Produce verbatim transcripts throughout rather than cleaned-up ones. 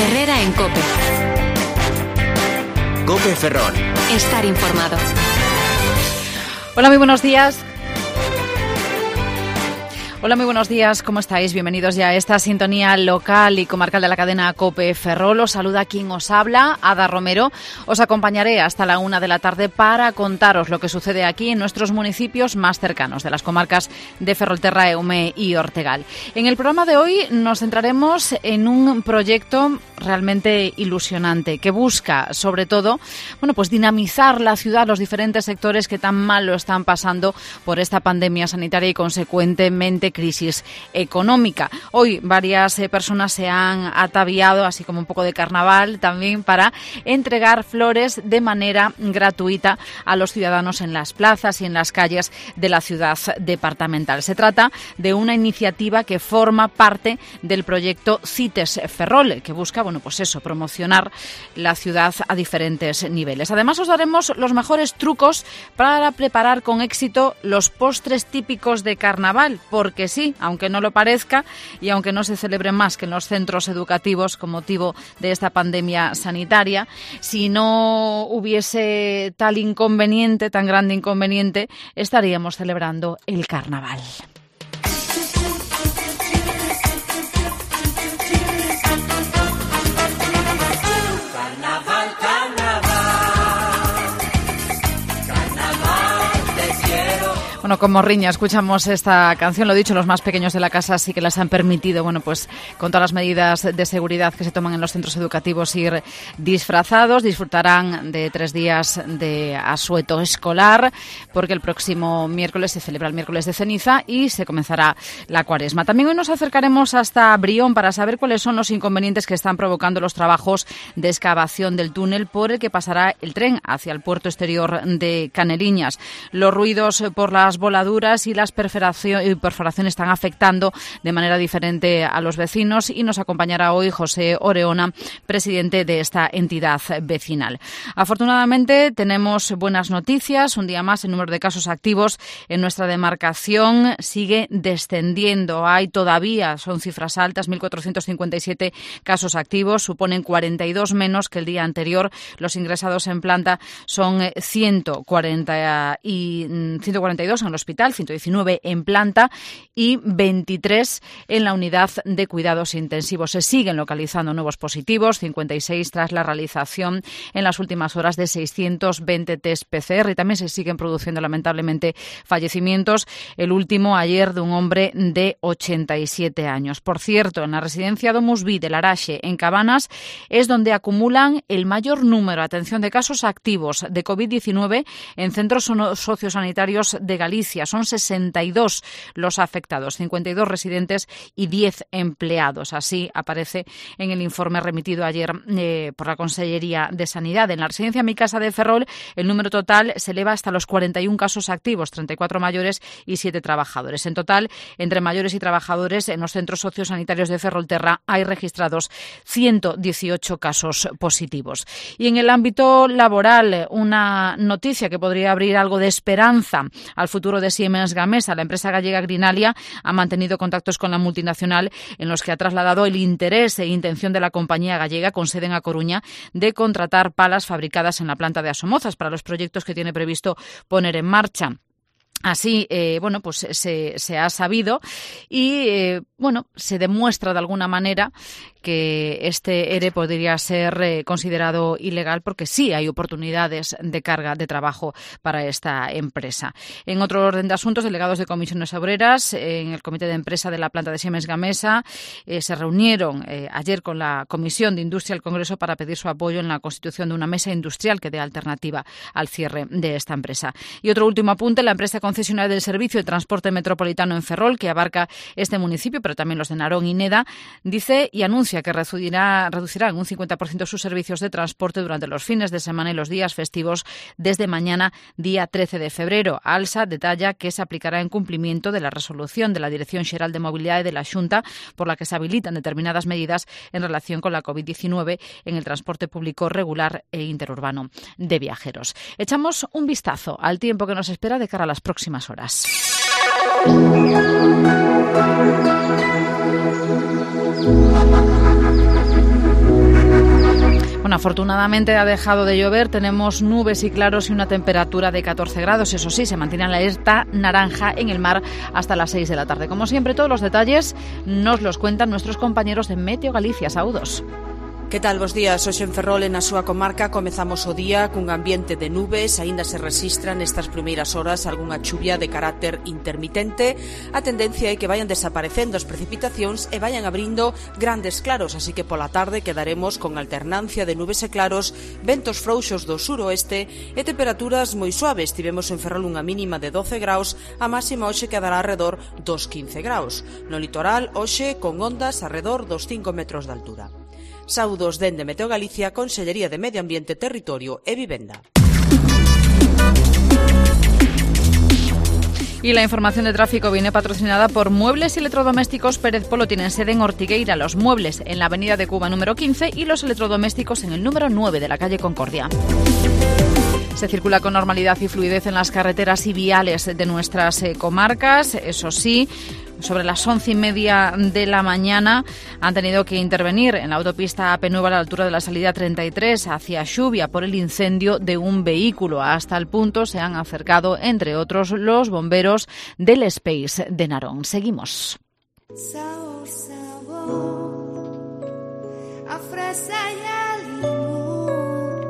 Herrera en COPE. COPE Ferrol. Estar informado. Hola, muy buenos días. Hola, muy buenos días, ¿cómo estáis? Bienvenidos ya a esta sintonía local y comarcal de la cadena COPE Ferrol. Os saluda quien os habla, Ada Romero. Os acompañaré hasta la una de la tarde para contaros lo que sucede aquí en nuestros municipios más cercanos de las comarcas de Ferrolterra, Eume y Ortegal. En el programa de hoy nos centraremos en un proyecto realmente ilusionante que busca, sobre todo, bueno, pues dinamizar la ciudad, los diferentes sectores que tan mal lo están pasando por esta pandemia sanitaria y, consecuentemente, crisis económica. Hoy varias eh, personas se han ataviado, así como un poco de carnaval, también para entregar flores de manera gratuita a los ciudadanos en las plazas y en las calles de la ciudad departamental. Se trata de una iniciativa que forma parte del proyecto CITES Ferrol, que busca, bueno, pues eso, promocionar la ciudad a diferentes niveles. Además, os daremos los mejores trucos para preparar con éxito los postres típicos de carnaval, porque sí, aunque no lo parezca y aunque no se celebre más que en los centros educativos con motivo de esta pandemia sanitaria, si no hubiese tal inconveniente, tan grande inconveniente, estaríamos celebrando el carnaval. Bueno, con Morriña escuchamos esta canción, lo dicho, los más pequeños de la casa sí que las han permitido, bueno, pues con todas las medidas de seguridad que se toman en los centros educativos, ir disfrazados. Disfrutarán de tres días de asueto escolar, porque el próximo miércoles se celebra el miércoles de ceniza y se comenzará la cuaresma. También hoy nos acercaremos hasta Brión para saber cuáles son los inconvenientes que están provocando los trabajos de excavación del túnel por el que pasará el tren hacia el puerto exterior de Caneliñas. Los ruidos por las voladuras y las perforaciones están afectando de manera diferente a los vecinos, y nos acompañará hoy José Oreona, presidente de esta entidad vecinal. Afortunadamente tenemos buenas noticias. Un día más el número de casos activos en nuestra demarcación sigue descendiendo. Hay todavía, son cifras altas, mil cuatrocientos cincuenta y siete casos activos, suponen cuarenta y dos menos que el día anterior. Los ingresados en planta son ciento cuarenta y dos en el hospital, ciento diecinueve en planta y veintitrés en la unidad de cuidados intensivos. Se siguen localizando nuevos positivos, cincuenta y seis tras la realización en las últimas horas de seiscientos veinte test P C R, y también se siguen produciendo lamentablemente fallecimientos. El último ayer de un hombre de ochenta y siete años. Por cierto, en la residencia Domus Vi de Laraxe, en Cabanas, es donde acumulan el mayor número, atención, de casos activos de COVID diecinueve en centros sociosanitarios de Galicia. Son sesenta y dos los afectados, cincuenta y dos residentes y diez empleados. Así aparece en el informe remitido ayer eh, por la Consellería de Sanidad. En la residencia Mi Casa de Ferrol, el número total se eleva hasta los cuarenta y un casos activos, treinta y cuatro mayores y siete trabajadores. En total, entre mayores y trabajadores, en los centros sociosanitarios de Ferrolterra hay registrados ciento dieciocho casos positivos. Y en el ámbito laboral, una noticia que podría abrir algo de esperanza al futuro de Siemens Gamesa. La empresa gallega Grinalia ha mantenido contactos con la multinacional en los que ha trasladado el interés e intención de la compañía gallega, con sede en A Coruña, de contratar palas fabricadas en la planta de Asomozas para los proyectos que tiene previsto poner en marcha. Así, eh, bueno, pues se, se ha sabido y, eh, bueno, se demuestra de alguna manera que este E R E podría ser eh, considerado ilegal, porque sí hay oportunidades de carga de trabajo para esta empresa. En otro orden de asuntos, delegados de comisiones obreras en el comité de empresa de la planta de Siemens Gamesa eh, se reunieron eh, ayer con la Comisión de Industria del Congreso para pedir su apoyo en la constitución de una mesa industrial que dé alternativa al cierre de esta empresa. Y otro último apunte, la empresa concesionaria del servicio de transporte metropolitano en Ferrol, que abarca este municipio, pero también los de Narón y Neda, dice y anuncia que reducirá, reducirá en un cincuenta por ciento sus servicios de transporte durante los fines de semana y los días festivos desde mañana, día trece de febrero. Alsa detalla que se aplicará en cumplimiento de la resolución de la Dirección Xeral de Mobilidade de la Xunta, por la que se habilitan determinadas medidas en relación con la COVID diecinueve en el transporte público regular e interurbano de viajeros. Echamos un vistazo al tiempo que nos espera de cara a las próximas horas. Afortunadamente ha dejado de llover, tenemos nubes y claros y una temperatura de catorce grados. Eso sí, se mantiene la alerta naranja en el mar hasta las seis de la tarde. Como siempre, todos los detalles nos los cuentan nuestros compañeros de Meteo Galicia. Saúdos. Que tal, bos días? Hoxe en Ferrol, na súa comarca, comezamos o día cun ambiente de nubes. Aínda se resistra nestas primeiras horas algunha chuvia de carácter intermitente. A tendencia é que vayan desaparecendo as precipitacións e vayan abrindo grandes claros, así que pola tarde quedaremos con alternancia de nubes e claros, ventos frouxos do suroeste e temperaturas moi suaves. Tivemos en Ferrol unha mínima de doce graus, a máxima hoxe quedará arredor dos quince graus. No litoral, hoxe con ondas arredor dos cinco metros de altura. Saúdos dende Meteo Galicia, Consellería de Medio Ambiente, Territorio e Vivenda. Y la información de tráfico viene patrocinada por Muebles y Electrodomésticos Pérez Polo. Tienen sede en Ortigueira, los muebles en la avenida de Cuba número quince y los electrodomésticos en el número nueve de la calle Concordia. Se circula con normalidad y fluidez en las carreteras y viales de nuestras eh, comarcas. Eso sí, sobre las once y media de la mañana han tenido que intervenir en la autopista A P nueve a la altura de la salida treinta y tres hacia Xubia por el incendio de un vehículo. Hasta el punto se han acercado, entre otros, los bomberos del Space de Narón. Seguimos. Sabor, sabor, a fresa y a limón,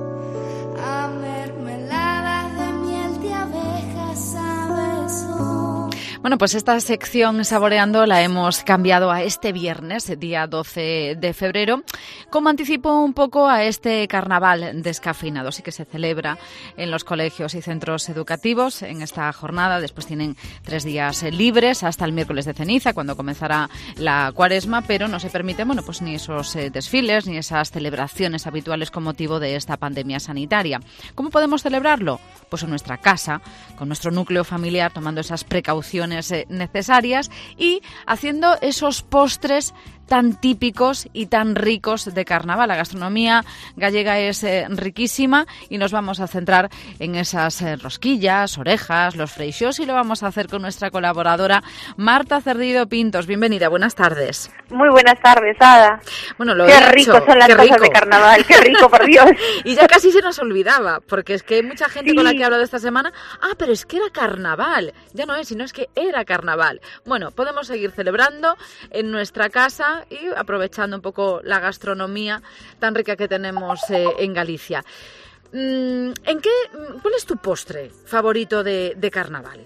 a mermelada de miel de abejas, sabes. Bueno, pues esta sección Saboreando la hemos cambiado a este viernes, día doce de febrero, como anticipo un poco a este carnaval descafeinado. Sí que se celebra en los colegios y centros educativos en esta jornada. Después tienen tres días libres hasta el miércoles de ceniza, cuando comenzará la cuaresma, pero no se permiten, bueno, pues ni esos eh, desfiles ni esas celebraciones habituales con motivo de esta pandemia sanitaria. ¿Cómo podemos celebrarlo? Pues en nuestra casa, con nuestro núcleo familiar, tomando esas precauciones necesarias y haciendo esos postres tan típicos y tan ricos de carnaval. La gastronomía gallega es eh, riquísima y nos vamos a centrar en esas eh, rosquillas, orejas, los freixós, y lo vamos a hacer con nuestra colaboradora Marta Cerdido Pintos. Bienvenida, buenas tardes. Muy buenas tardes, Ada. Bueno, lo qué he ricos dicho, son las qué cosas rico. de carnaval, qué rico, por Dios. Y ya casi se nos olvidaba, porque es que hay mucha gente Sí. con la que he hablado esta semana, ah, pero es que era carnaval. Ya no es, sino es que era carnaval. Bueno, podemos seguir celebrando en nuestra casa y aprovechando un poco la gastronomía tan rica que tenemos eh, en Galicia. ¿En qué, cuál es tu postre favorito de, de carnaval?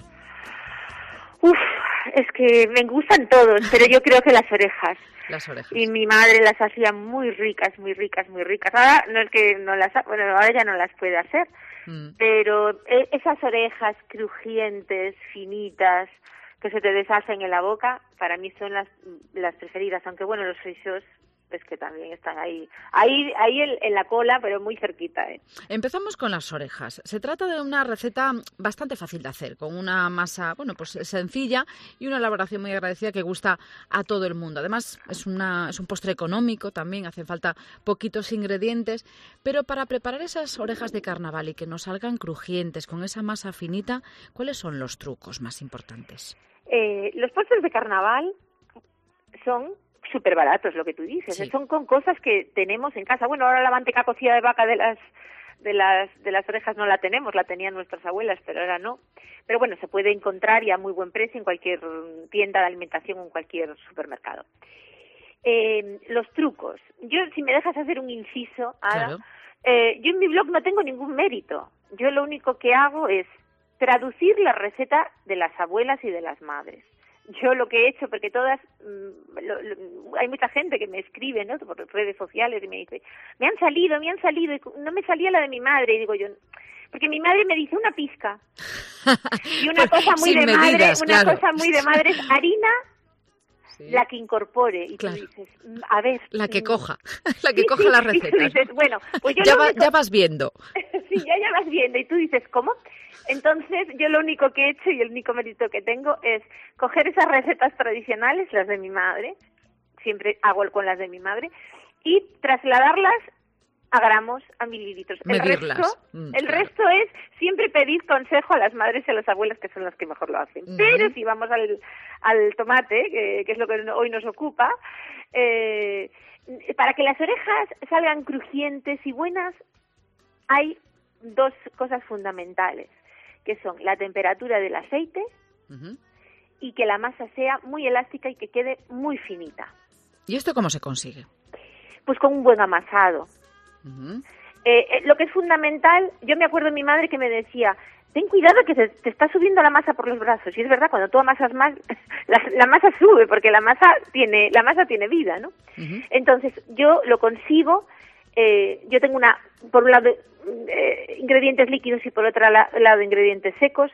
Uf, es que me gustan todos, pero yo creo que las orejas. Las orejas. Y mi madre las hacía muy ricas, muy ricas, muy ricas. Ahora no es que no las, ha- bueno, ahora ya no las puede hacer, Mm. pero eh, esas orejas crujientes, finitas, que se te deshacen en la boca, para mí son las las preferidas, aunque bueno, los freixós es que también están ahí, ahí, ahí en, en la cola, pero muy cerquita, ¿eh? Empezamos con las orejas. Se trata de una receta bastante fácil de hacer, con una masa, bueno, pues sencilla y una elaboración muy agradecida que gusta a todo el mundo. Además, es una es un postre económico también, hacen falta poquitos ingredientes, pero para preparar esas orejas de carnaval y que nos salgan crujientes con esa masa finita, ¿cuáles son los trucos más importantes? Eh, los postres de carnaval son súper baratos, lo que tú dices, Sí. ¿eh? Son con cosas que tenemos en casa. Bueno, ahora la manteca cocida de vaca de las de las de las orejas no la tenemos, la tenían nuestras abuelas, pero ahora no. Pero bueno, se puede encontrar y a muy buen precio en cualquier tienda de alimentación o en cualquier supermercado. Eh, los trucos. Yo, si me dejas hacer un inciso, Ada, Claro. eh, yo en mi blog no tengo ningún mérito. Yo lo único que hago es traducir la receta de las abuelas y de las madres. Yo lo que he hecho, porque todas, mmm, lo, lo, hay mucha gente que me escribe, ¿no?, por redes sociales y me dice, me han salido, me han salido, y no me salía la de mi madre, y digo yo, porque mi madre me dice una pizca, y una cosa muy Sin de madre, medidas, una claro. cosa muy de madre es harina, Sí. la que incorpore, y Claro. tú dices, mm, a ver. La que mm, coja, la que sí, coja sí, las y tú recetas. dices, bueno, pues yo Ya, lo va- único- ya vas viendo. sí, ya, ya vas viendo, y tú dices, ¿cómo? Entonces, yo lo único que he hecho y el único mérito que tengo es coger esas recetas tradicionales, las de mi madre, siempre hago con las de mi madre, y trasladarlas a gramos, a mililitros. Medirlas. El resto, Mm, el claro. resto es siempre pedir consejo a las madres y a las abuelas, que son las que mejor lo hacen. Ujú. Pero si vamos al, al tomate, que, que es lo que hoy nos ocupa, eh, para que las orejas salgan crujientes y buenas, hay dos cosas fundamentales, que son la temperatura del aceite uh-huh. y que la masa sea muy elástica y que quede muy finita. ¿Y esto cómo se consigue? Pues con un buen amasado. Uh-huh. Eh, eh, lo que es fundamental, yo me acuerdo de mi madre que me decía, ten cuidado que te, te está subiendo la masa por los brazos. Y es verdad, cuando tú amasas más, la, la masa sube, porque la masa tiene, la masa tiene vida, ¿no? Uh-huh. Entonces, yo lo concibo, eh, yo tengo una, por un lado, eh, ingredientes líquidos y por otro la, lado ingredientes secos.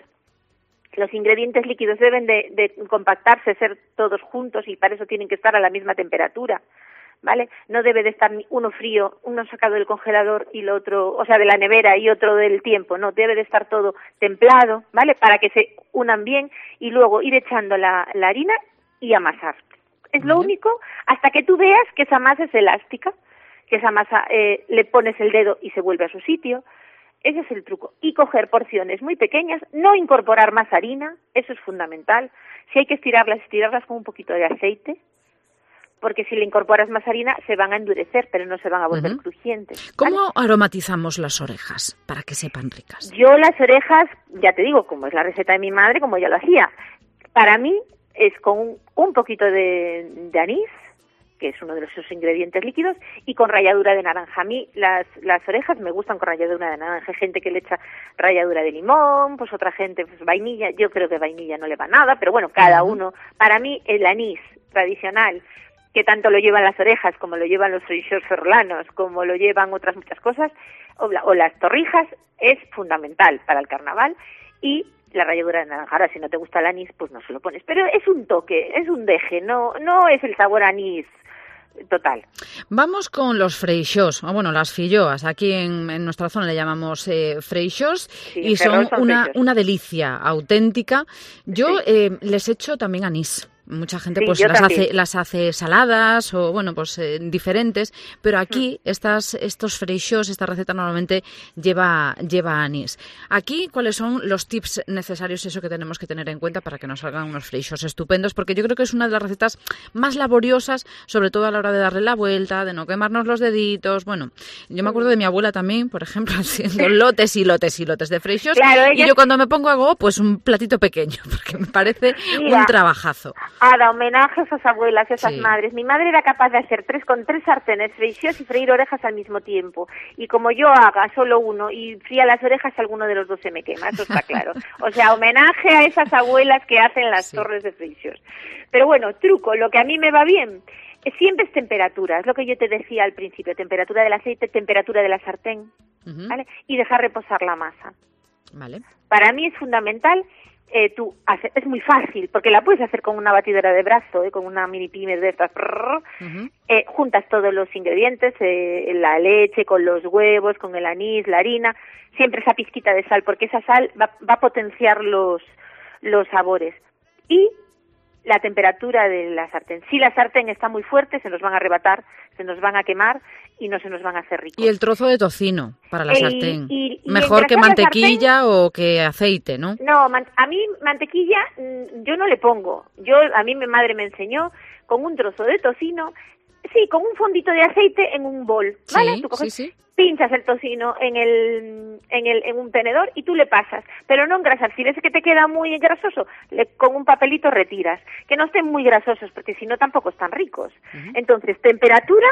Los ingredientes líquidos deben de, de compactarse, ser todos juntos y para eso tienen que estar a la misma temperatura, ¿vale? No debe de estar uno frío, uno sacado del congelador y el otro, o sea, de la nevera y otro del tiempo, no, debe de estar todo templado, ¿vale? Para que se unan bien y luego ir echando la, la harina y amasar. Es lo uh-huh. único, hasta que tú veas que esa masa es elástica, que esa masa eh, le pones el dedo y se vuelve a su sitio. Ese es el truco. Y coger porciones muy pequeñas, no incorporar más harina, eso es fundamental. Si hay que estirarlas, estirarlas con un poquito de aceite, porque si le incorporas más harina se van a endurecer, pero no se van a volver uh-huh. crujientes. ¿Cómo ¿vale? aromatizamos las orejas para que sepan ricas? Yo las orejas, ya te digo, como es la receta de mi madre, como ella lo hacía, para mí es con un, un poquito de, de anís, que es uno de esos ingredientes líquidos, y con ralladura de naranja. A mí las, las orejas me gustan con ralladura de naranja. Hay gente que le echa ralladura de limón, pues otra gente pues vainilla. Yo creo que vainilla no le va nada, pero bueno, cada uh-huh. uno. Para mí el anís tradicional, que tanto lo llevan las orejas, como lo llevan los freixós ferrolanos, como lo llevan otras muchas cosas, o, la, o las torrijas, es fundamental para el carnaval, y la ralladura de naranja. Ahora, si no te gusta el anís, pues no se lo pones. Pero es un toque, es un deje, no, no es el sabor anís total. Vamos con los freixós, o bueno, las filloas. Aquí en, en nuestra zona le llamamos eh, freixós sí, y son, son una, una delicia auténtica. Yo sí. eh, les echo también anís. Mucha gente sí, pues las hace, las hace saladas o bueno pues eh, diferentes, pero aquí mm. estas estos freixós, esta receta normalmente lleva lleva anís. Aquí, ¿cuáles son los tips necesarios, eso que tenemos que tener en cuenta para que nos salgan unos freixós estupendos? Porque yo creo que es una de las recetas más laboriosas, sobre todo a la hora de darle la vuelta, de no quemarnos los deditos. Bueno, yo me acuerdo de mi abuela también, por ejemplo, haciendo lotes y lotes y lotes de freixós, claro, ella... y yo cuando me pongo hago pues un platito pequeño, porque me parece Mira. un trabajazo. Ada, homenaje a esas abuelas, a esas sí. madres. Mi madre era capaz de hacer tres con tres sartenes, freixós y freír orejas al mismo tiempo. Y como yo haga solo uno y fría las orejas, alguno de los dos se me quema, eso está claro. O sea, homenaje a esas abuelas que hacen las sí. torres de freixós. Pero bueno, truco, lo que a mí me va bien, siempre es temperatura, es lo que yo te decía al principio, temperatura del aceite, temperatura de la sartén, uh-huh. ¿vale? Y dejar reposar la masa. Vale. Para mí es fundamental. Eh, tú hace, es muy fácil porque la puedes hacer con una batidora de brazo, eh, con una mini pyme de estas. Uh-huh. eh, juntas todos los ingredientes, eh, la leche con los huevos, con el anís, la harina, siempre esa pizquita de sal porque esa sal va, va a potenciar los los sabores. Y la temperatura de la sartén. Si la sartén está muy fuerte, se nos van a arrebatar, se nos van a quemar y no se nos van a hacer ricos. Y el trozo de tocino para la el, sartén. Y, y Mejor que mantequilla sartén, o que aceite, ¿no? No, man, a mí mantequilla yo no le pongo. Yo A mí mi madre me enseñó con un trozo de tocino, sí, con un fondito de aceite en un bol, ¿vale? Sí, Tú coges, sí, sí. pinchas el tocino en el en el en un tenedor y tú le pasas, pero no engrasar. Si ves que te queda muy grasoso, le, con un papelito retiras, que no estén muy grasosos porque si no tampoco están ricos. Uh-huh. Entonces, temperatura,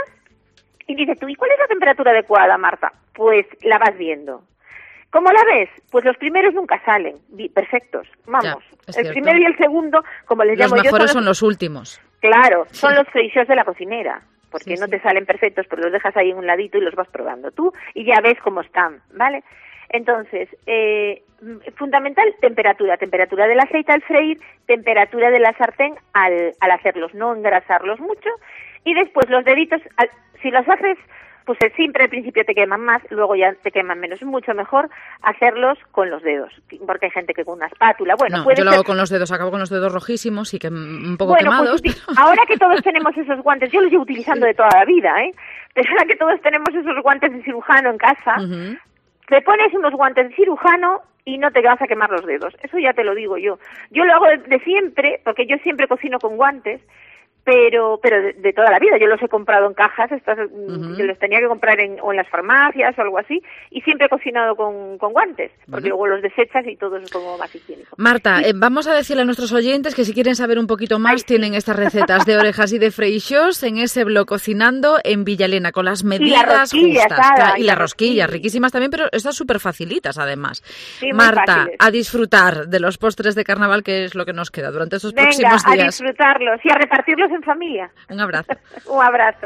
y dices tú, ¿y cuál es la temperatura adecuada, Marta? Pues la vas viendo. ¿Cómo la ves? Pues los primeros nunca salen perfectos, vamos. Ya, el primero y el segundo, como les los llamo yo, mejores son son los los, últimos. Claro, sí. son los freixós de la cocinera. Porque sí, no sí. te salen perfectos, pero los dejas ahí en un ladito y los vas probando tú y ya ves cómo están, ¿vale? Entonces, eh, fundamental, temperatura, temperatura del aceite al freír, temperatura de la sartén al, al hacerlos, no engrasarlos mucho, y después los deditos, al, si los haces, pues siempre al principio te queman más, luego ya te queman menos, es mucho mejor hacerlos con los dedos, porque hay gente que con una espátula, bueno, no, puede yo lo ser... hago con los dedos, acabo con los dedos rojísimos y que un poco bueno, quemados. Pues, pero... ahora que todos tenemos esos guantes, yo los llevo utilizando de toda la vida, ¿eh? Pero ahora que todos tenemos esos guantes de cirujano en casa, uh-huh. te pones unos guantes de cirujano y no te vas a quemar los dedos, eso ya te lo digo yo. Yo lo hago de, de siempre, porque yo siempre cocino con guantes, pero pero de, de toda la vida. Yo los he comprado en cajas, estas, uh-huh. yo los tenía que comprar en, o en las farmacias o algo así, y siempre he cocinado con, con guantes, porque uh-huh. luego los desechas y todo es como más higiénico. Marta, y, eh, vamos a decirle a nuestros oyentes que si quieren saber un poquito más, ay, tienen estas recetas de orejas y de freixós en ese blog Cocinando en Villalena, con las medidas y justas. Sara, y, y las rosquillas, riquísimas también, pero estas súper facilitas además. Sí, Marta, fáciles. A disfrutar de los postres de carnaval, que es lo que nos queda durante estos Venga, próximos días. a disfrutarlos y a repartirlos en familia. Un abrazo. Un abrazo.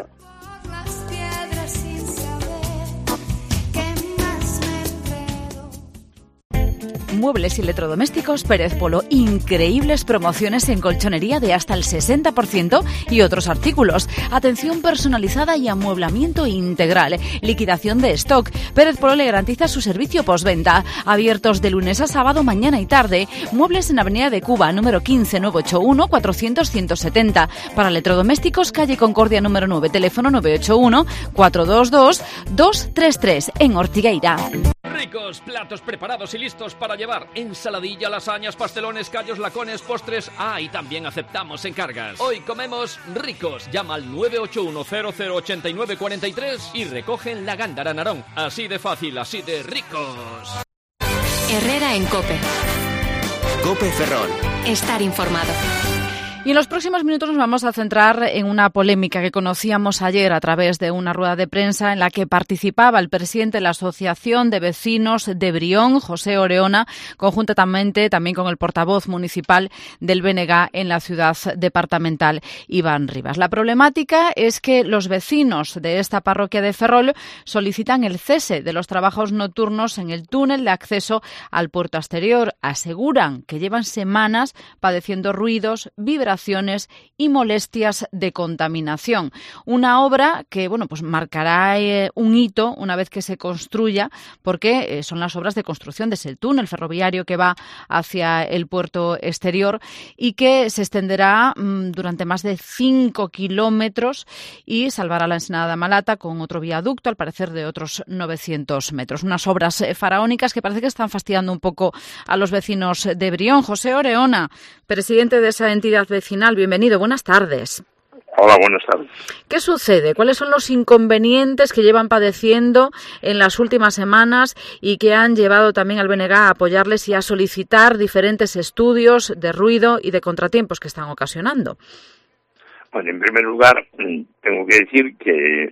Muebles y electrodomésticos Pérez Polo. Increíbles promociones en colchonería de hasta el sesenta por ciento y otros artículos. Atención personalizada y amueblamiento integral. Liquidación de stock. Pérez Polo le garantiza su servicio postventa. Abiertos de lunes a sábado, mañana y tarde. Muebles en Avenida de Cuba, número quince, novecientos ochenta y uno, cuatrocientos, ciento setenta. Para electrodomésticos, calle Concordia número nueve, teléfono nueve ocho uno, cuatro dos dos, dos tres tres, en Ortigueira. Ricos, platos preparados y listos para llevar. Ensaladilla, lasañas, pastelones, callos, lacones, postres. Ah, y también aceptamos encargas. Hoy comemos ricos. Llama al nueve ocho uno, cero cero ocho nueve cuatro tres y recogen la Gándara Narón. Así de fácil, así de ricos. Herrera en COPE. COPE Ferrol. Estar informado. Y en los próximos minutos nos vamos a centrar en una polémica que conocíamos ayer a través de una rueda de prensa en la que participaba el presidente de la Asociación de Vecinos de Brión, José Oreona, conjuntamente también con el portavoz municipal del B N G en la ciudad departamental, Iván Rivas. La problemática es que los vecinos de esta parroquia de Ferrol solicitan el cese de los trabajos nocturnos en el túnel de acceso al puerto exterior. Aseguran que llevan semanas padeciendo ruidos, vibraciones y molestias de contaminación. Una obra que, bueno, pues marcará eh, un hito una vez que se construya, porque eh, son las obras de construcción de ese túnel ferroviario que va hacia el puerto exterior y que se extenderá mmm, durante más de cinco kilómetros y salvará la Ensenada de Malata con otro viaducto, al parecer de otros novecientos metros. Unas obras eh, faraónicas que parece que están fastidiando un poco a los vecinos de Brión. José Oreona, presidente de esa entidad vecinal, bienvenido, buenas tardes. Hola, buenas tardes. ¿Qué sucede? ¿Cuáles son los inconvenientes que llevan padeciendo en las últimas semanas y que han llevado también al B N G a apoyarles y a solicitar diferentes estudios de ruido y de contratiempos que están ocasionando? Bueno, en primer lugar, tengo que decir que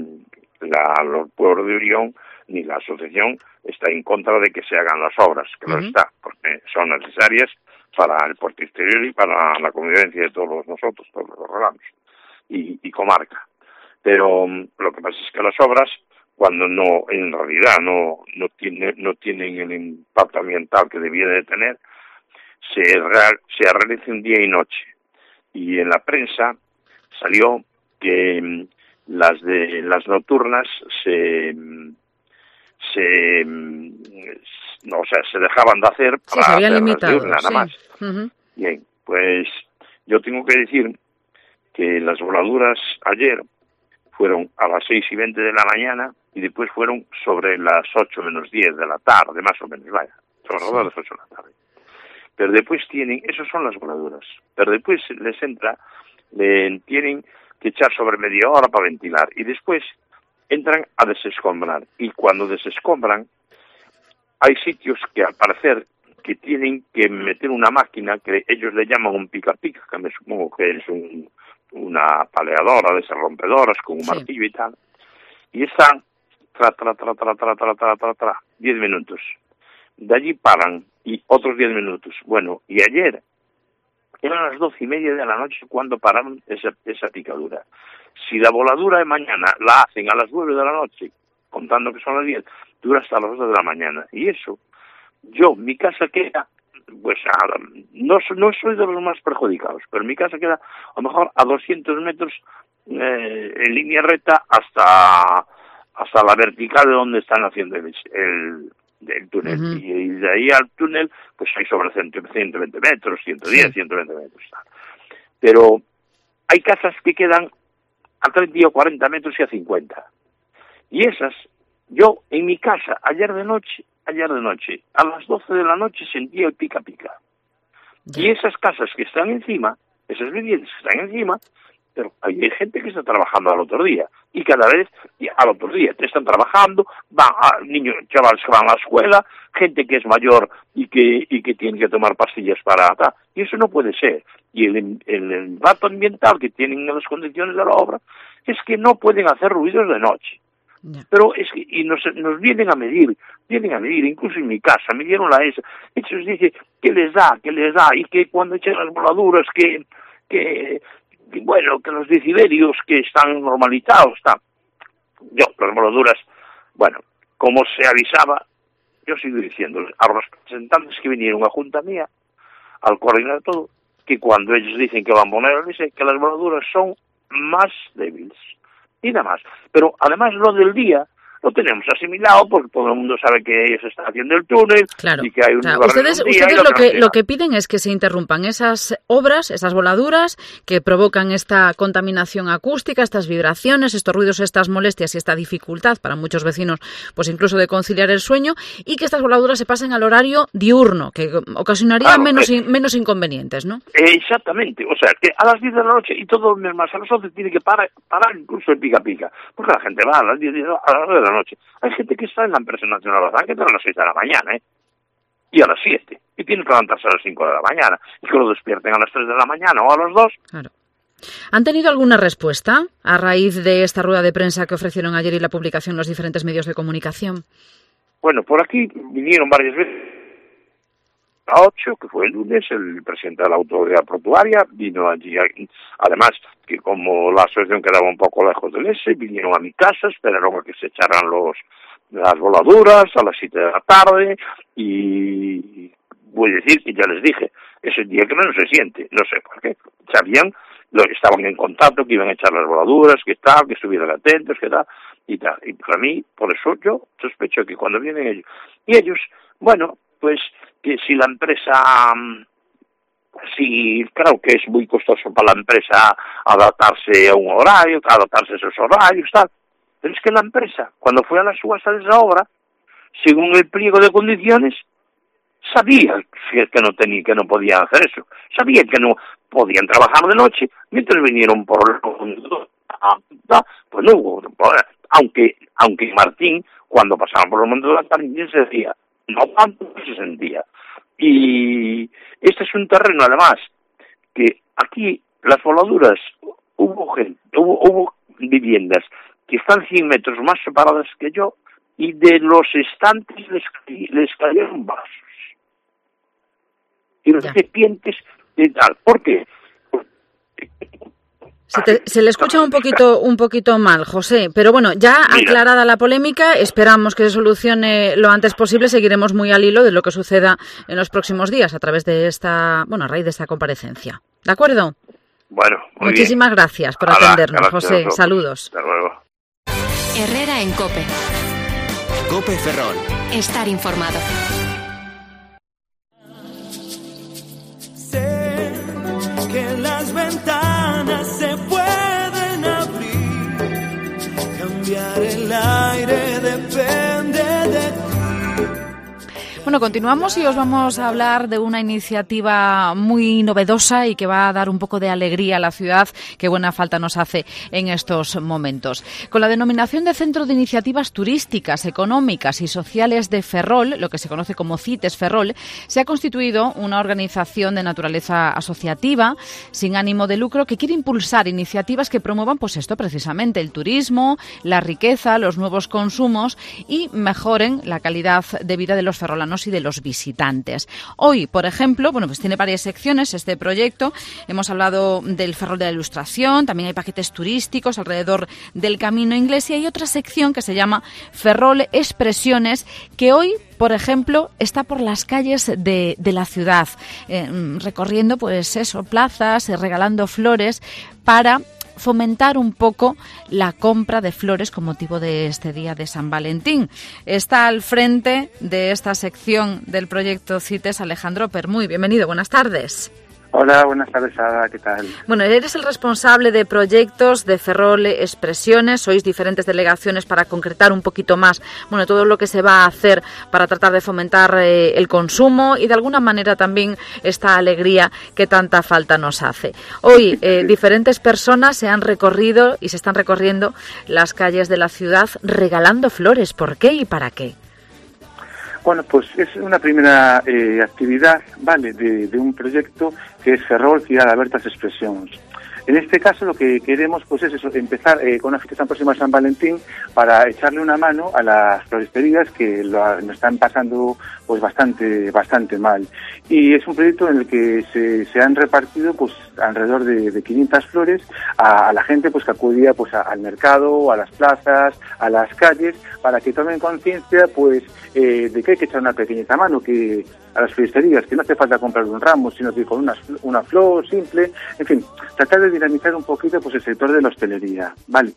la, los pueblos de Brión ni la asociación está en contra de que se hagan las obras, que uh-huh. lo está, porque son necesarias para el puerto exterior y para la convivencia de todos nosotros, todos los rurales y, y comarca. Pero um, lo que pasa es que las obras, cuando no, en realidad no no tiene, no tienen el impacto ambiental que debía de tener, se, real, se realizan día y noche. Y en la prensa salió que um, las de las nocturnas se um, se no, o sea, se dejaban de hacer para sí, se hacer limitado, las diurnas, sí. nada más. Uh-huh. Bien, pues yo tengo que decir que las voladuras ayer fueron a las seis y veinte de la mañana y después fueron sobre las ocho menos diez de la tarde, más o menos, vaya, sobre sí. las ocho de la tarde. Pero después tienen, esos son las voladuras, pero después les entra, le, tienen que echar sobre media hora para ventilar y después entran a desescombrar y cuando desescombran hay sitios que al parecer que tienen que meter una máquina que ellos le llaman un pica-pica, que me supongo que es un, una paleadora de esas rompedoras con un sí. martillo y tal, y están tra, tra, tra, tra, tra, tra, tra, tra, tra, diez minutos. De allí paran y otros diez minutos. Bueno, y ayer eran las doce y media de la noche cuando pararon esa, esa picadura. Si la voladura de mañana la hacen a las nueve de la noche, contando que son las diez, dura hasta las dos de la mañana. Y eso, yo, mi casa queda, pues, a, no, no soy de los más perjudicados, pero mi casa queda a lo mejor a doscientos metros eh, en línea recta hasta hasta la vertical de donde están haciendo el, el, el túnel. Uh-huh. Y, y de ahí al túnel, pues hay sobre ciento veinte metros, ciento diez, sí. ciento veinte metros. Pero hay casas que quedan a treinta o cuarenta metros y a cincuenta. Y esas, yo en mi casa, ayer de noche, ayer de noche, a las doce de la noche sentía el pica pica. Yeah. Y esas casas que están encima, esas viviendas que están encima, pero hay gente que está trabajando al otro día, y cada vez al otro día te están trabajando, van a niños, chavales que van a la escuela, gente que es mayor y que y que tiene que tomar pastillas para tal, y eso no puede ser. Y el, el impacto ambiental que tienen en las condiciones de la obra es que no pueden hacer ruidos de noche. Yeah. Pero es que, y nos, nos vienen a medir, vienen a medir, incluso en mi casa, me dieron la esa, ellos dicen que les da, que les da, y que cuando echan las voladuras, que, que, que bueno, que los decibelios que están normalizados, está. Yo, las voladuras, bueno, como se avisaba, yo sigo diciéndoles a los representantes que vinieron a junta mía, al coordinar todo, que cuando ellos dicen que van a poner, dicen que las voladuras son más débiles. Y nada más. Pero además lo del día lo tenemos asimilado porque todo el mundo sabe que se está haciendo el túnel, claro, y que hay un claro. Ustedes, ustedes lo que lo que piden es que se interrumpan esas obras, esas voladuras que provocan esta contaminación acústica, estas vibraciones, estos ruidos, estas molestias y esta dificultad para muchos vecinos, pues incluso de conciliar el sueño, y que estas voladuras se pasen al horario diurno, que ocasionaría claro, menos eh, menos inconvenientes, ¿no? Exactamente, o sea, que a las diez de la noche y todo el mes más a las once tiene que parar, parar incluso el pica pica, porque la gente va a las diez a las nueve de la noche. Hay gente que está en la empresa nacional que está a las seis de la mañana, ¿eh? Y a las siete. Y tiene que levantarse a las cinco de la mañana. Y que lo despierten a las tres de la mañana o a las dos. Claro. ¿Han tenido alguna respuesta a raíz de esta rueda de prensa que ofrecieron ayer y la publicación en los diferentes medios de comunicación? Bueno, por aquí vinieron varias veces. A ocho, que fue el lunes, el presidente de la autoridad portuaria vino allí. Además, que como la asociación quedaba un poco lejos del ese, vinieron a mi casa, esperaron a que se echaran los las voladuras a las siete de la tarde, y voy a decir que ya les dije, ese día que no se siente, no sé por qué, sabían, lo que estaban en contacto, que iban a echar las voladuras, que tal, que estuvieran atentos, que tal, y tal. Y para mí, por eso yo sospecho que cuando vienen ellos, y ellos, bueno, pues que si la empresa, sí, claro que es muy costoso para la empresa adaptarse a un horario, adaptarse a esos horarios, tal, pero es que la empresa, cuando fue a la subasta de esa obra, según el pliego de condiciones, sabía que no tenía, que no podían hacer eso, sabía que no podían trabajar de noche, mientras vinieron por pues no hubo, aunque, aunque Martín, cuando pasaban por el monte de la Tarde, se decía, no tanto se sentía. Y este es un terreno, además, que aquí las voladuras, hubo gente, hubo, hubo viviendas que están cien metros más separadas que yo, y de los estantes les, les cayeron vasos. Y los recipientes y tal. ¿Por qué? Se, te, se le escucha un poquito un poquito mal, José, pero bueno, ya Mira. aclarada la polémica, esperamos que se solucione lo antes posible, seguiremos muy al hilo de lo que suceda en los próximos días a través de esta, bueno, a raíz de esta comparecencia. ¿De acuerdo? Bueno, muy Muchísimas bien. gracias por Hola, atendernos, José. Saludos. Hasta luego. Herrera en COPE. COPE Ferrol. Estar informado. Sé que las ventanas se pueden abrir, cambiar el aire depende de ti. Bueno, continuamos y os vamos a hablar de una iniciativa muy novedosa y que va a dar un poco de alegría a la ciudad, que buena falta nos hace en estos momentos. Con la denominación de Centro de Iniciativas Turísticas, Económicas y Sociales de Ferrol, lo que se conoce como CITES Ferrol, se ha constituido una organización de naturaleza asociativa, sin ánimo de lucro, que quiere impulsar iniciativas que promuevan, pues esto precisamente, el turismo, la riqueza, los nuevos consumos y mejoren la calidad de vida de los ferrolanos y de los visitantes. Hoy, por ejemplo, bueno, pues tiene varias secciones este proyecto. Hemos hablado del Ferrol de la Ilustración, también hay paquetes turísticos alrededor del Camino Inglés y hay otra sección que se llama Ferrol Expresiones, que hoy, por ejemplo, está por las calles de, de la ciudad, eh, recorriendo, pues eso, plazas, eh, regalando flores para fomentar un poco la compra de flores con motivo de este día de San Valentín. Está al frente de esta sección del proyecto CITES Alejandro Permuy. Bienvenido, buenas tardes. Hola, buenas tardes, Ada, ¿qué tal? Bueno, eres el responsable de proyectos de Ferrol Expresiones, sois diferentes delegaciones para concretar un poquito más, bueno, todo lo que se va a hacer para tratar de fomentar eh, el consumo y de alguna manera también esta alegría que tanta falta nos hace. Hoy eh, diferentes personas se han recorrido y se están recorriendo las calles de la ciudad regalando flores. ¿Por qué y para qué? Bueno, pues es una primera eh, actividad, vale, de, de un proyecto que es Ferrol Cidade Abertas Expresións. En este caso lo que queremos pues es eso, empezar eh, con una fiesta tan próxima a San Valentín para echarle una mano a las floristerías que lo, lo están pasando pues bastante bastante mal. Y es un proyecto en el que se, se han repartido pues alrededor de, de quinientas flores a, a la gente pues que acudía pues a, al mercado, a las plazas, a las calles, para que tomen conciencia pues eh, de que hay que echar una pequeñita mano que a las floristerías, que no hace falta comprar un ramo, sino que con una, una flor simple, en fin, tratar de dinamizar un poquito pues el sector de la hostelería, ¿vale?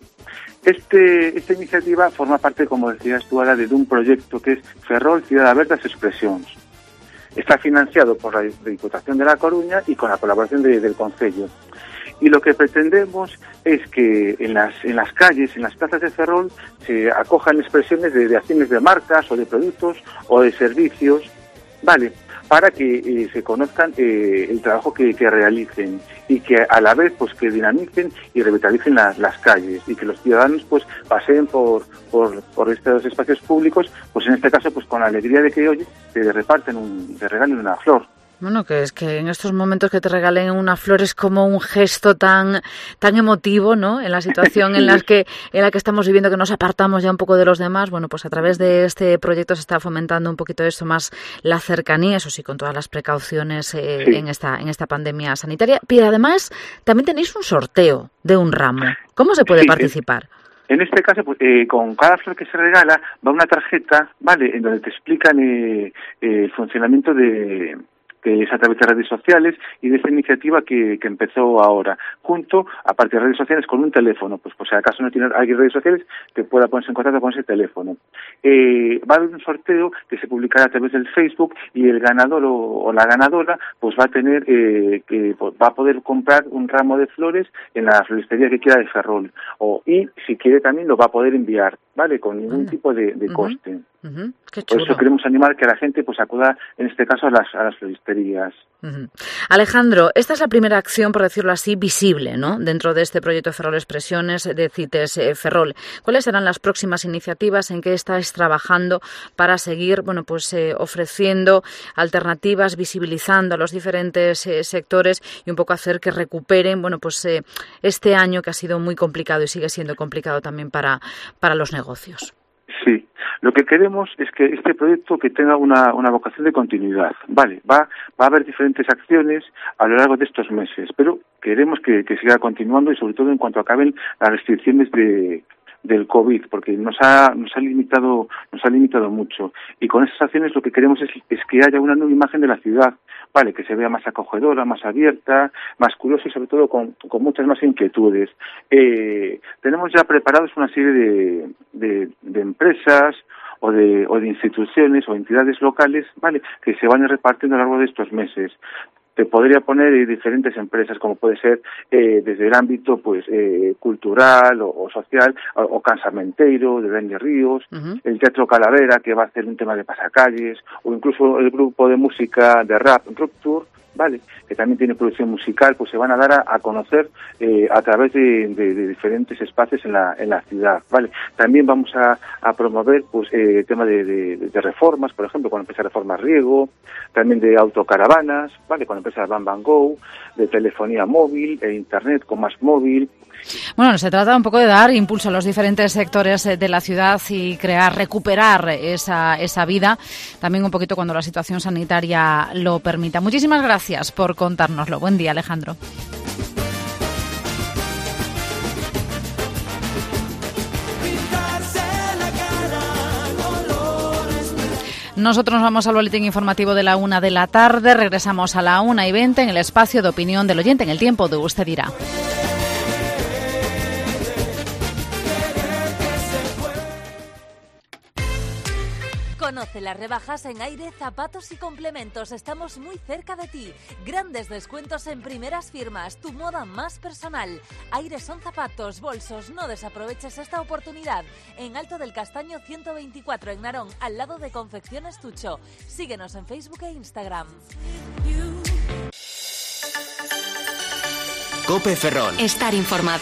Este, esta iniciativa forma parte, como decías tú ahora, de un proyecto que es Ferrol Cidade Abertas Expresións. Está financiado por la Diputación de La Coruña y con la colaboración de, del Concello. Y lo que pretendemos es que en las, en las calles, en las plazas de Ferrol, se acojan expresiones de, de acciones de marcas o de productos o de servicios, ¿vale?, para que eh, se conozcan eh, el trabajo que, que realicen y que a la vez pues que dinamicen y revitalicen las, las calles y que los ciudadanos pues paseen por, por, por estos espacios públicos, pues en este caso pues con la alegría de que, oye, te reparten, un, te regalen una flor. Bueno, que es que en estos momentos que te regalen una flor es como un gesto tan tan emotivo, ¿no? En la situación en la que en la que estamos viviendo, que nos apartamos ya un poco de los demás. Bueno, pues a través de este proyecto se está fomentando un poquito eso, más la cercanía, eso sí, con todas las precauciones eh, sí. en esta en esta pandemia sanitaria. Pero además también tenéis un sorteo de un ramo. ¿Cómo se puede sí, participar? En este caso, pues, eh, con cada flor que se regala va una tarjeta, ¿vale?, en donde te explican eh, eh, el funcionamiento de... que es a través de redes sociales y de esta iniciativa que, que empezó ahora, junto, aparte de redes sociales, con un teléfono, pues por si acaso no tiene alguien redes sociales, que pueda ponerse en contacto con ese teléfono. Eh, va a haber un sorteo que se publicará a través del Facebook y el ganador o, o la ganadora pues va a tener, eh, que pues, va a poder comprar un ramo de flores en la floristería que quiera de Ferrol, o, y si quiere también lo va a poder enviar, ¿vale?, con ningún uh-huh. tipo de, de uh-huh. coste. Uh-huh. Qué Por eso queremos animar que la gente pues acuda, en este caso, a las, a las floristerías. Uh-huh. Alejandro, esta es la primera acción, por decirlo así, visible, ¿no?, dentro de este proyecto Ferrol Expresiones de CITES eh, Ferrol. ¿Cuáles serán las próximas iniciativas en que estáis trabajando para seguir, bueno, pues eh, ofreciendo alternativas, visibilizando a los diferentes eh, sectores y un poco hacer que recuperen, bueno, pues eh, este año que ha sido muy complicado y sigue siendo complicado también para, para los negocios? Sí, lo que queremos es que este proyecto que tenga una, una vocación de continuidad, vale, va, va a haber diferentes acciones a lo largo de estos meses, pero queremos que, que siga continuando y sobre todo en cuanto acaben las restricciones de del COVID, porque nos ha nos ha limitado nos ha limitado mucho, y con esas acciones lo que queremos es, es que haya una nueva imagen de la ciudad, vale, que se vea más acogedora, más abierta, más curiosa y sobre todo con, con muchas más inquietudes. Eh, tenemos ya preparados una serie de, de, de empresas o de, o de instituciones o entidades locales, vale, que se van a repartiendo a lo largo de estos meses. Te podría poner eh, diferentes empresas, como puede ser eh, desde el ámbito pues eh, cultural o, o social, o, o Cansamenteiro, de Dani Ríos, uh-huh. el Teatro Calavera, que va a hacer un tema de pasacalles, o incluso el grupo de música de rap, Rupture, ¿vale?, que también tiene producción musical, pues se van a dar a, a conocer eh, a través de, de, de diferentes espacios en la en la ciudad, ¿vale? También vamos a, a promover pues eh, tema de, de, de reformas, por ejemplo, con la empresa Reformas Riego, también de autocaravanas, ¿vale?, con la empresa Van Van Go, de telefonía móvil e internet con Más Móvil. Bueno, se trata un poco de dar impulso a los diferentes sectores de la ciudad y crear, recuperar esa, esa vida, también un poquito cuando la situación sanitaria lo permita. Muchísimas gracias por contárnoslo. Buen día, Alejandro. Nosotros nos vamos al boletín informativo de la una de la tarde. Regresamos a la una y veinte en el espacio de opinión del oyente, en el tiempo de Usted Dirá. Conoce las rebajas en aire, zapatos y complementos. Estamos muy cerca de ti. Grandes descuentos en primeras firmas. Tu moda más personal. Aire son zapatos, bolsos. No desaproveches esta oportunidad. En Alto del Castaño ciento veinticuatro en Narón, al lado de Confecciones Tucho. Síguenos en Facebook e Instagram. Cope Ferrol. Estar informado.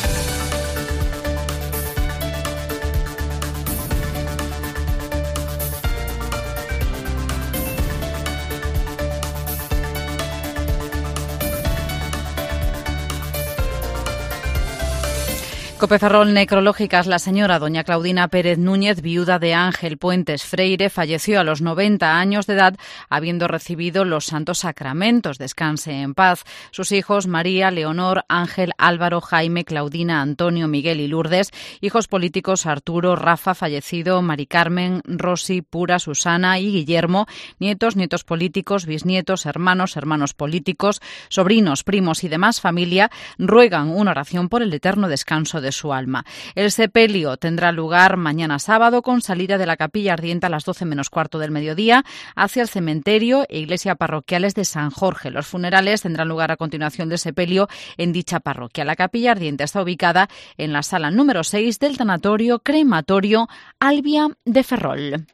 Cope Ferrol, necrológicas. La señora doña Claudina Pérez Núñez, viuda de Ángel Puentes Freire, falleció a los noventa años de edad, habiendo recibido los santos sacramentos. Descanse en paz. Sus hijos, María, Leonor, Ángel, Álvaro, Jaime, Claudina, Antonio, Miguel y Lourdes. Hijos políticos, Arturo, Rafa, fallecido, Mari Carmen, Rosy, Pura, Susana y Guillermo. Nietos, nietos políticos, bisnietos, hermanos, hermanos políticos, sobrinos, primos y demás familia ruegan una oración por el eterno descanso de su alma. El sepelio tendrá lugar mañana sábado con salida de la capilla ardiente a las doce menos cuarto del mediodía hacia el cementerio e iglesia parroquiales de San Jorge. Los funerales tendrán lugar a continuación del sepelio en dicha parroquia. La capilla ardiente está ubicada en la sala número seis del tanatorio crematorio Albia de Ferrol.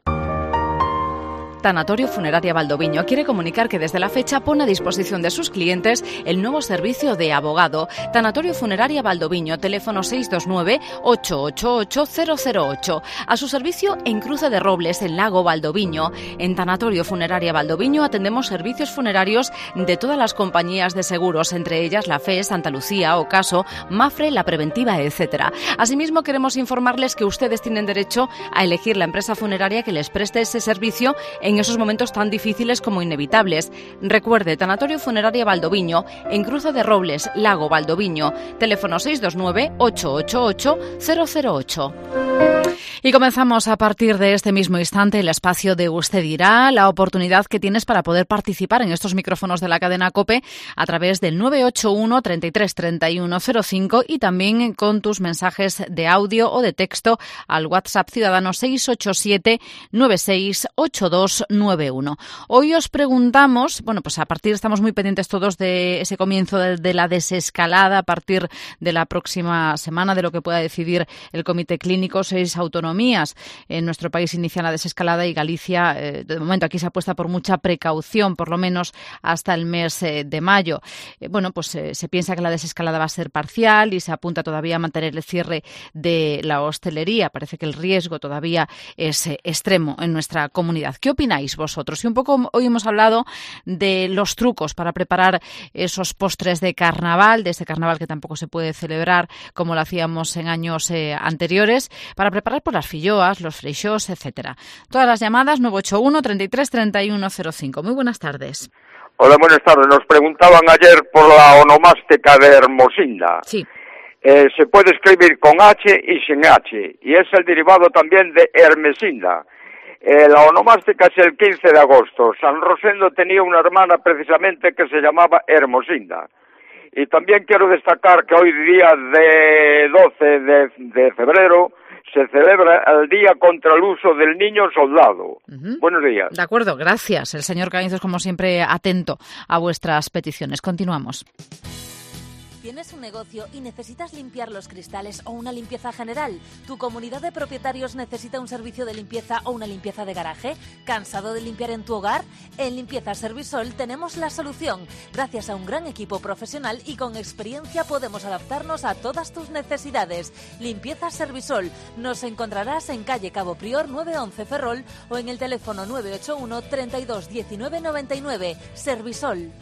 Tanatorio Funeraria Valdoviño quiere comunicar que desde la fecha pone a disposición de sus clientes el nuevo servicio de abogado. Tanatorio Funeraria Valdoviño, teléfono seis dos nueve, ocho ocho ocho, cero cero ocho. A su servicio en Cruce de Robles, en Lago Valdoviño. En Tanatorio Funeraria Valdoviño atendemos servicios funerarios de todas las compañías de seguros, entre ellas la F E, Santa Lucía, Ocaso, Mafre, La Preventiva, etcétera. Asimismo, queremos informarles que ustedes tienen derecho a elegir la empresa funeraria que les preste ese servicio en esos momentos tan difíciles como inevitables. Recuerde, Tanatorio Funeraria Valdoviño, en Cruce de Robles, Lago Valdoviño, teléfono seis dos nueve, ocho ocho ocho, cero cero ocho. Y comenzamos a partir de este mismo instante el espacio de Usted dirá, la oportunidad que tienes para poder participar en estos micrófonos de la cadena COPE a través del nueve ocho uno, treinta y tres, treinta y uno cero cinco y también con tus mensajes de audio o de texto al WhatsApp Ciudadano seis ocho siete, nueve seis ocho dos nueve uno. Hoy os preguntamos, bueno, pues a partir, estamos muy pendientes todos de ese comienzo de, de la desescalada a partir de la próxima semana, de lo que pueda decidir el Comité Clínico. Seis autonomías en nuestro país inician la desescalada y Galicia, eh, de momento aquí se apuesta por mucha precaución, por lo menos hasta el mes eh, de mayo. Eh, bueno, pues eh, se piensa que la desescalada va a ser parcial y se apunta todavía a mantener el cierre de la hostelería. Parece que el riesgo todavía es eh, extremo en nuestra comunidad. ¿Qué opináis vosotros? Y un poco hoy hemos hablado de los trucos para preparar esos postres de carnaval, de ese carnaval que tampoco se puede celebrar como lo hacíamos en años eh, anteriores, para preparar por las filloas, los freixós, etcétera. Todas las llamadas nueve ocho uno, treinta y tres, treinta y uno cero cinco. Muy buenas tardes. Hola, buenas tardes. Nos preguntaban ayer por la onomástica de Hermosinda. Sí. Eh, se puede escribir con H y sin H, y es el derivado también de Hermesinda. Eh, la onomástica es el quince de agosto. San Rosendo tenía una hermana precisamente que se llamaba Hermosinda. Y también quiero destacar que hoy día de doce de, de febrero se celebra el Día contra el Uso del Niño Soldado. Uh-huh. Buenos días. De acuerdo, gracias. El señor Cañizos, como siempre, atento a vuestras peticiones. Continuamos. ¿Tienes un negocio y necesitas limpiar los cristales o una limpieza general? ¿Tu comunidad de propietarios necesita un servicio de limpieza o una limpieza de garaje? ¿Cansado de limpiar en tu hogar? En Limpieza Servisol tenemos la solución. Gracias a un gran equipo profesional y con experiencia podemos adaptarnos a todas tus necesidades. Limpieza Servisol. Nos encontrarás en calle Cabo Prior nueve once Ferrol o en el teléfono nueve ocho uno, treinta y dos, diecinueve noventa y nueve. Servisol.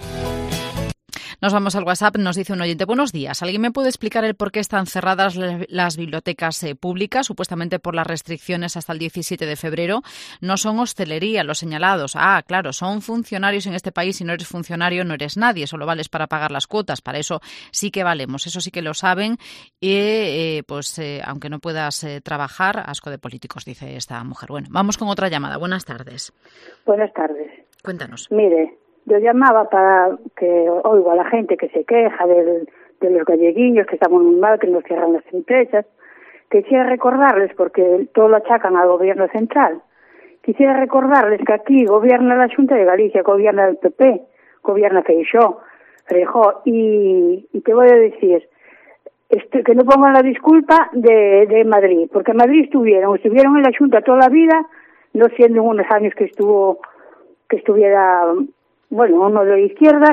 Nos vamos al WhatsApp, nos dice un oyente, buenos días, ¿alguien me puede explicar el por qué están cerradas las bibliotecas eh, públicas, supuestamente por las restricciones hasta el diecisiete de febrero? No son hostelería los señalados. Ah, claro, son funcionarios en este país. Si no eres funcionario no eres nadie, solo vales para pagar las cuotas, para eso sí que valemos, eso sí que lo saben y eh, pues eh, aunque no puedas eh, trabajar, asco de políticos, dice esta mujer. Bueno, vamos con otra llamada, buenas tardes. Buenas tardes. Cuéntanos. Mire, yo llamaba para que oigo a la gente que se queja del, de los galleguiños, que estamos muy mal, que nos cierran las empresas. Quisiera recordarles, porque todo lo achacan al gobierno central, quisiera recordarles que aquí gobierna la Xunta de Galicia, gobierna el P P, gobierna Feixó, Feijóo, y, y te voy a decir este, que no pongan la disculpa de, de Madrid, porque en Madrid estuvieron, estuvieron en la Xunta toda la vida, no siendo en unos años que estuvo, que estuviera, bueno, uno de izquierdas,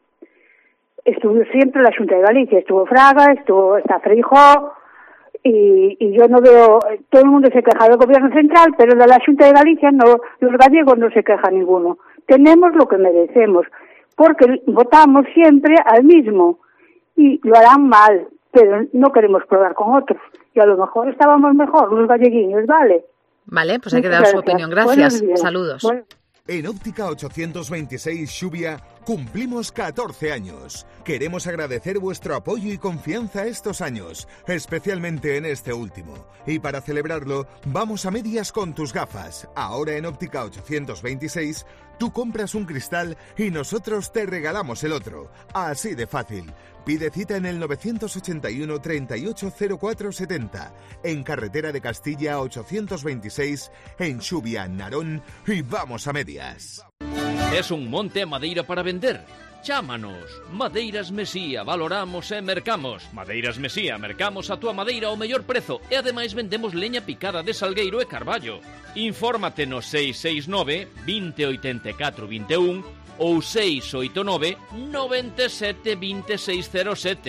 estuvo siempre la Xunta de Galicia, estuvo Fraga, estuvo, está Feijóo, y, y yo no veo, todo el mundo se queja del gobierno central, pero de la Xunta de Galicia no, los gallegos no se queja ninguno. Tenemos lo que merecemos, porque votamos siempre al mismo, y lo harán mal, pero no queremos probar con otros, y a lo mejor estábamos mejor, los galleguiños, ¿vale? Vale, pues hay que dar su opinión. Gracias, saludos. Bueno. En Óptica ochocientos veintiséis Xubia cumplimos catorce años. Queremos agradecer vuestro apoyo y confianza estos años, especialmente en este último. Y para celebrarlo, vamos a medias con tus gafas. Ahora en Óptica ochocientos veintiséis, tú compras un cristal y nosotros te regalamos el otro. Así de fácil. Pide cita en el novecientos ochenta y uno, treinta y ocho, cero cuatro setenta, en Carretera de Castilla ochocientos veintiséis, en Xubia, Narón, y vamos a medias. Es un monte a madeira para vender? Chámanos. Madeiras Mesía, valoramos e mercamos. Madeiras Mesía, mercamos a túa madeira ao mellor prezo e ademais vendemos leña picada de salgueiro e carballo. Infórmate no seis seis nove, vinte, oitenta e catro, vinte e un ou seis oito nove, noventa e sete, vinte e seis cero sete.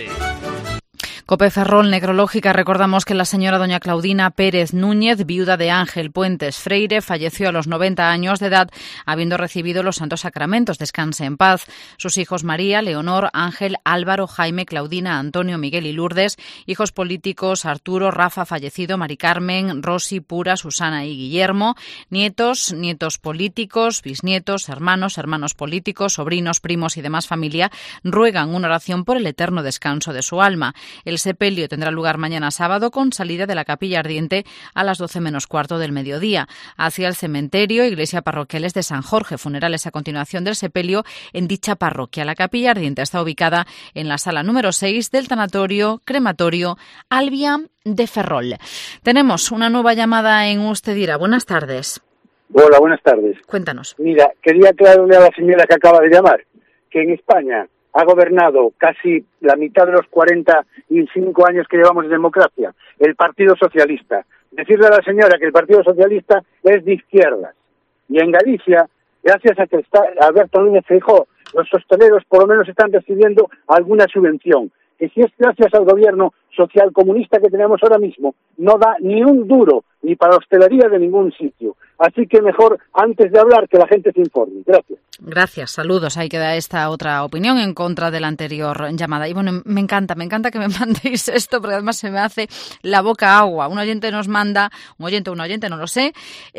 Cope Ferrol, necrológica. Recordamos que la señora doña Claudina Pérez Núñez, viuda de Ángel Puentes Freire, falleció a los noventa años de edad, habiendo recibido los santos sacramentos. Descanse en paz. Sus hijos María, Leonor, Ángel, Álvaro, Jaime, Claudina, Antonio, Miguel y Lourdes. Hijos políticos Arturo, Rafa, fallecido, Mari Carmen, Rosy, Pura, Susana y Guillermo. Nietos, nietos políticos, bisnietos, hermanos, hermanos políticos, sobrinos, primos y demás familia ruegan una oración por el eterno descanso de su alma. El sepelio tendrá lugar mañana sábado con salida de la Capilla Ardiente a las doce menos cuarto del mediodía. Hacia el cementerio, iglesia parroquiales de San Jorge. Funerales a continuación del sepelio en dicha parroquia. La Capilla Ardiente está ubicada en la sala número seis del tanatorio crematorio Albia de Ferrol. Tenemos una nueva llamada en Ustedira. Buenas tardes. Hola, buenas tardes. Cuéntanos. Mira, quería aclararle a la señora que acaba de llamar que en España ha gobernado casi la mitad de los cuarenta y cinco años que llevamos de democracia el Partido Socialista. Decirle a la señora que el Partido Socialista es de izquierdas. Y en Galicia, gracias a que está Alberto Núñez Feijóo, los hosteleros por lo menos están recibiendo alguna subvención. Que si es gracias al gobierno socialcomunista que tenemos ahora mismo, no da ni un duro ni para la hostelería de ningún sitio. Así que mejor, antes de hablar, que la gente se informe. Gracias. Gracias, saludos. Ahí queda esta otra opinión en contra de la anterior llamada. Y bueno, me encanta, me encanta que me mandéis esto, porque además se me hace la boca agua. Un oyente nos manda, un oyente o un oyente, no lo sé,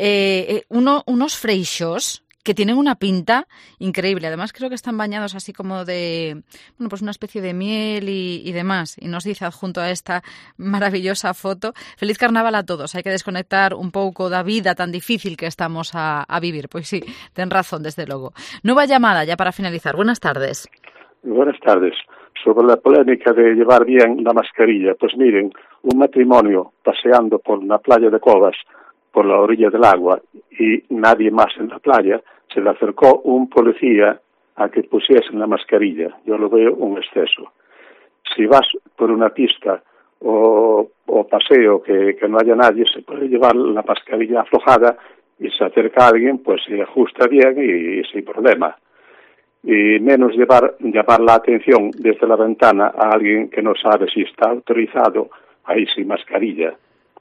eh, uno, unos freixos que tienen una pinta increíble. Además creo que están bañados así como de, bueno, pues una especie de miel y, y demás. Y nos dice adjunto a esta maravillosa foto: feliz carnaval a todos, hai que desconectar un pouco da vida tan difícil que estamos a, a vivir. Pois sí, ten razón, desde logo. Nueva llamada ya para finalizar. Buenas tardes. Buenas tardes. Sobre la polémica de llevar bien la mascarilla, pues miren, un matrimonio paseando por una playa de Covas, por la orilla del agua, y nadie más en la playa, se le acercó un policía a que pusiesen la mascarilla. Yo lo veo un exceso. Si vas por una pista o, o paseo que, que no haya nadie, se puede llevar la mascarilla aflojada y se acerca a alguien, pues se ajusta bien y, y sin problema. Y menos llevar, llamar la atención desde la ventana a alguien que no sabe si está autorizado a ir sin mascarilla.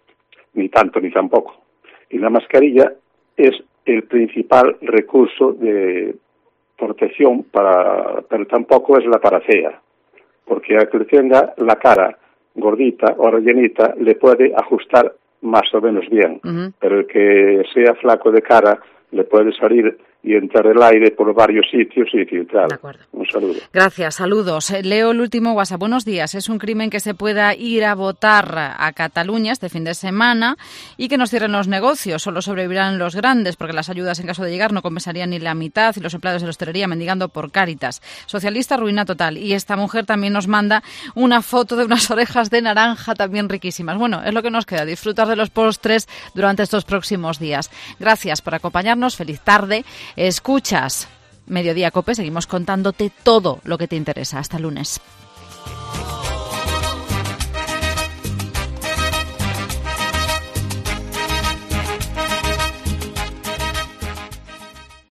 Ni tanto ni tampoco. Y la mascarilla es el principal recurso de protección, para, pero tampoco es la panacea, porque al que tenga la cara gordita o rellenita le puede ajustar más o menos bien, uh-huh. Pero el que sea flaco de cara le puede salir y entrar el aire por varios sitios y filtrar. De acuerdo. Un saludo. Gracias, saludos. Leo el último WhatsApp. Buenos días. Es un crimen que se pueda ir a votar a Cataluña este fin de semana y que nos cierren los negocios. Solo sobrevivirán los grandes porque las ayudas en caso de llegar no compensarían ni la mitad y los empleados de la hostelería mendigando por Cáritas. Socialista, ruina total. Y esta mujer también nos manda una foto de unas orejas de naranja también riquísimas. Bueno, es lo que nos queda. Disfrutar de los postres durante estos próximos días. Gracias por acompañarnos. Feliz tarde. Escuchas Mediodía Cope, seguimos contándote todo lo que te interesa. Hasta lunes.